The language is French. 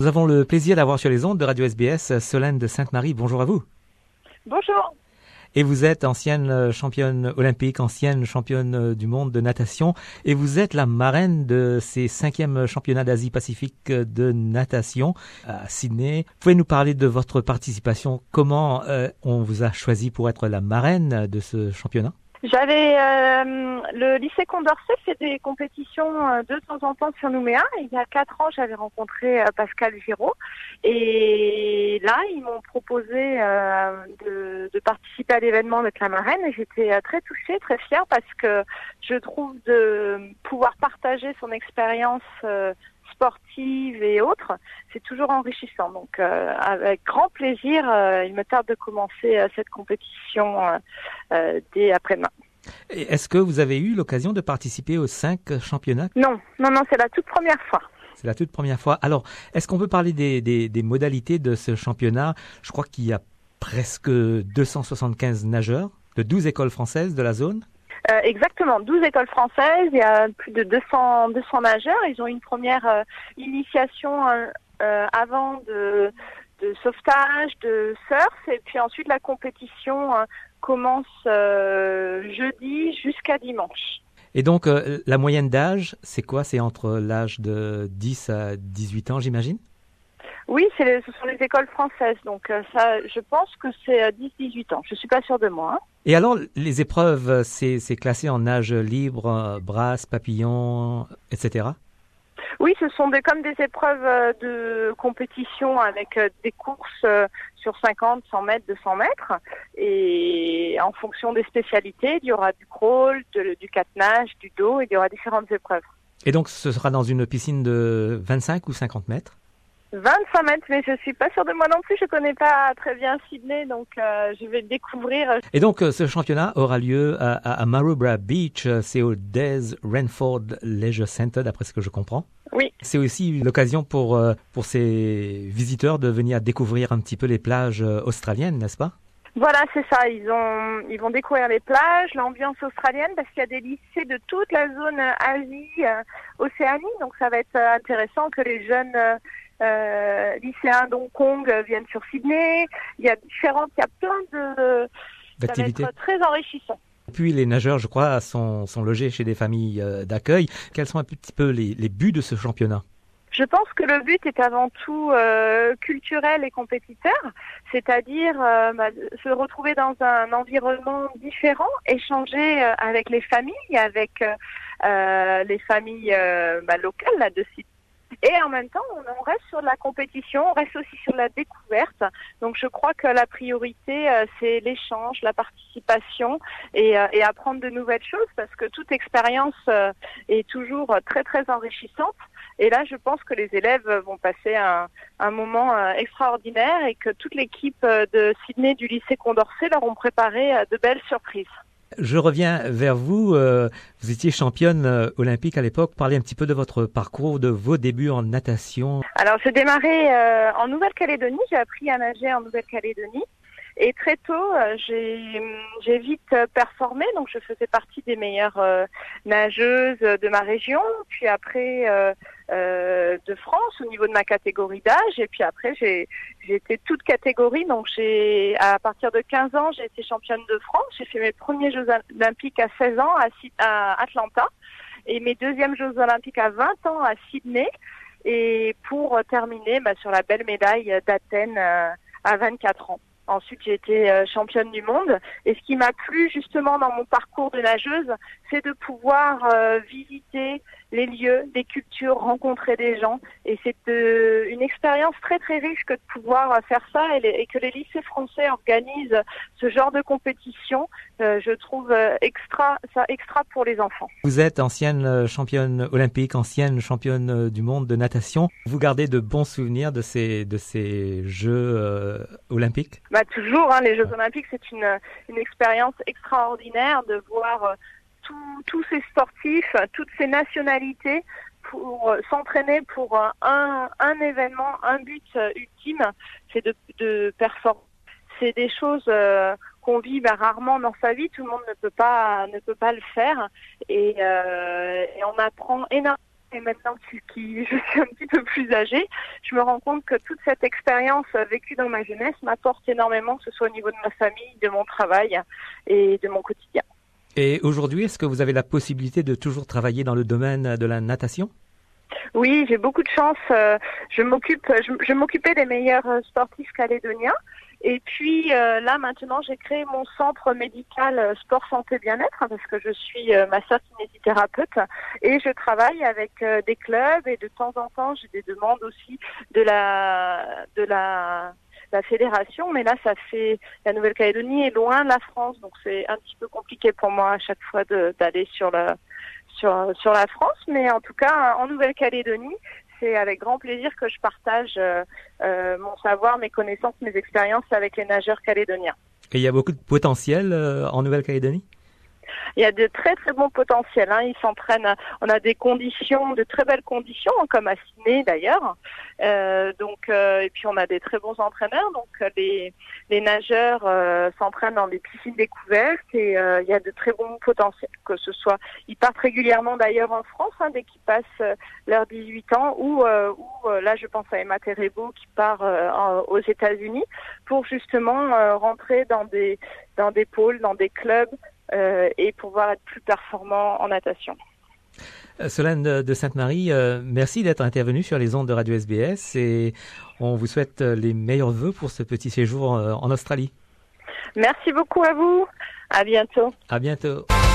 Nous avons le plaisir d'avoir sur les ondes de Radio SBS Solène de Sainte-Marie. Bonjour à vous. Bonjour. Et vous êtes ancienne championne olympique, ancienne championne du monde de natation. Et vous êtes la marraine de ces 5e championnats d'Asie-Pacifique de natation à Sydney. Vous pouvez nous parler de votre participation? Comment on vous a choisi pour être la marraine de ce championnat? J'avais le lycée Condorcet fait des compétitions de temps en temps sur Nouméa. Il y a 4 ans, j'avais rencontré Pascal Giraud et là, ils m'ont proposé de participer à l'événement avec la marraine et j'étais très touchée, très fière parce que je trouve de pouvoir partager son expérience sportive et autres, c'est toujours enrichissant. Donc, avec grand plaisir, il me tarde de commencer cette compétition dès après-demain. Et est-ce que vous avez eu l'occasion de participer aux 5 championnats? Non, c'est la toute première fois. C'est la toute première fois. Alors, est-ce qu'on peut parler des modalités de ce championnat? Je crois qu'il y a presque 275 nageurs de 12 écoles françaises de la zone. Exactement, 12 écoles françaises, il y a plus de 200 nageurs. Ils ont une première initiation avant de sauvetage, de surf, et puis ensuite la compétition commence jeudi jusqu'à dimanche. Et donc, la moyenne d'âge, c'est quoi? C'est entre l'âge de 10 à 18 ans, j'imagine? Oui, ce sont les écoles françaises, donc ça, je pense que c'est 10-18 ans. Je suis pas sûre de moi. Hein. Et alors, les épreuves, c'est classé en nage libre, brasse, papillon, etc.? Oui, ce sont comme des épreuves de compétition avec des courses sur 50, 100 mètres, 200 mètres. Et en fonction des spécialités, il y aura du crawl, du catenage, du dos, et il y aura différentes épreuves. Et donc, ce sera dans une piscine de 25 ou 50 mètres? 25 mètres, mais je suis pas sûre de moi non plus. Je connais pas très bien Sydney, donc je vais le découvrir. Et donc, ce championnat aura lieu à Maroubra Beach. C'est au Des Renford Leisure Centre, d'après ce que je comprends. Oui. C'est aussi l'occasion pour ces visiteurs de venir découvrir un petit peu les plages australiennes, n'est-ce pas? Voilà, c'est ça. Ils vont découvrir les plages, l'ambiance australienne, parce qu'il y a des lycées de toute la zone Asie, Océanie. Donc, ça va être intéressant que les jeunes lycéens d'Hong Kong viennent sur Sydney. Il y a plein d'activités. Ça va être très enrichissant. Puis les nageurs, je crois, sont logés chez des familles d'accueil. Quels sont un petit peu les buts de ce championnat? Je pense que le but est avant tout culturel et compétiteur, c'est-à-dire se retrouver dans un environnement différent, échanger avec les familles, avec les familles locales là, de Sydney. Et en même temps, on reste sur la compétition, on reste aussi sur la découverte. Donc je crois que la priorité, c'est l'échange, la participation et apprendre de nouvelles choses parce que toute expérience est toujours très très enrichissante. Et là, je pense que les élèves vont passer un moment extraordinaire et que toute l'équipe de Sydney du lycée Condorcet leur ont préparé de belles surprises. Je reviens vers vous. Vous étiez championne olympique à l'époque. Parlez un petit peu de votre parcours, de vos débuts en natation. Alors, j'ai démarré en Nouvelle-Calédonie. J'ai appris à nager en Nouvelle-Calédonie. Et très tôt, j'ai vite performé. Donc, je faisais partie des meilleures nageuses de ma région. Puis après, de France au niveau de ma catégorie d'âge. Et puis après, j'ai été toute catégorie. Donc, à partir de 15 ans, j'ai été championne de France. J'ai fait mes premiers Jeux olympiques à 16 ans à Atlanta. Et mes deuxièmes Jeux olympiques à 20 ans à Sydney. Et pour terminer sur la belle médaille d'Athènes à 24 ans. Ensuite, j'ai été championne du monde. Et ce qui m'a plu justement dans mon parcours de nageuse, c'est de pouvoir visiter les lieux, les cultures, rencontrer des gens. Et c'est une expérience très très riche que de pouvoir faire ça et que les lycées français organisent ce genre de compétition. Je trouve extra pour les enfants. Vous êtes ancienne championne olympique, ancienne championne du monde de natation. Vous gardez de bons souvenirs de ces Jeux olympiques? Toujours, les Jeux olympiques, c'est une expérience extraordinaire de voir tous ces sportifs, toutes ces nationalités pour s'entraîner pour un événement, un but ultime, c'est de performer. C'est des choses qu'on vit rarement dans sa vie, tout le monde ne peut pas le faire et on apprend énormément et maintenant je suis un petit peu plus âgée, je me rends compte que toute cette expérience vécue dans ma jeunesse m'apporte énormément, que ce soit au niveau de ma famille, de mon travail et de mon quotidien. Et aujourd'hui, est-ce que vous avez la possibilité de toujours travailler dans le domaine de la natation? Oui, j'ai beaucoup de chance. Je m'occupais des meilleurs sportifs calédoniens. Et puis là, maintenant, j'ai créé mon centre médical sport santé bien-être parce que je suis masseur kinésithérapeute et je travaille avec des clubs et de temps en temps, j'ai des demandes aussi de la fédération. Mais là, la Nouvelle-Calédonie est loin de la France, donc c'est un petit peu compliqué pour moi à chaque fois d'aller sur la France. Mais en tout cas, en Nouvelle-Calédonie, c'est avec grand plaisir que je partage mon savoir, mes connaissances, mes expériences avec les nageurs calédoniens. Et il y a beaucoup de potentiel en Nouvelle-Calédonie? Il y a de très très bons potentiels. Ils s'entraînent. On a des conditions, de très belles conditions, comme à Sydney d'ailleurs. Et puis on a des très bons entraîneurs. Donc les nageurs s'entraînent dans des piscines découvertes et il y a de très bons potentiels. Que ce soit, ils partent régulièrement d'ailleurs en France dès qu'ils passent leurs 18 ans, ou là je pense à Emma Terebo qui part aux États-Unis pour justement rentrer dans des pôles, dans des clubs. Et pouvoir être plus performant en natation. Solène de Sainte-Marie, merci d'être intervenue sur les ondes de Radio SBS et on vous souhaite les meilleurs vœux pour ce petit séjour en Australie. Merci beaucoup à vous. À bientôt. À bientôt.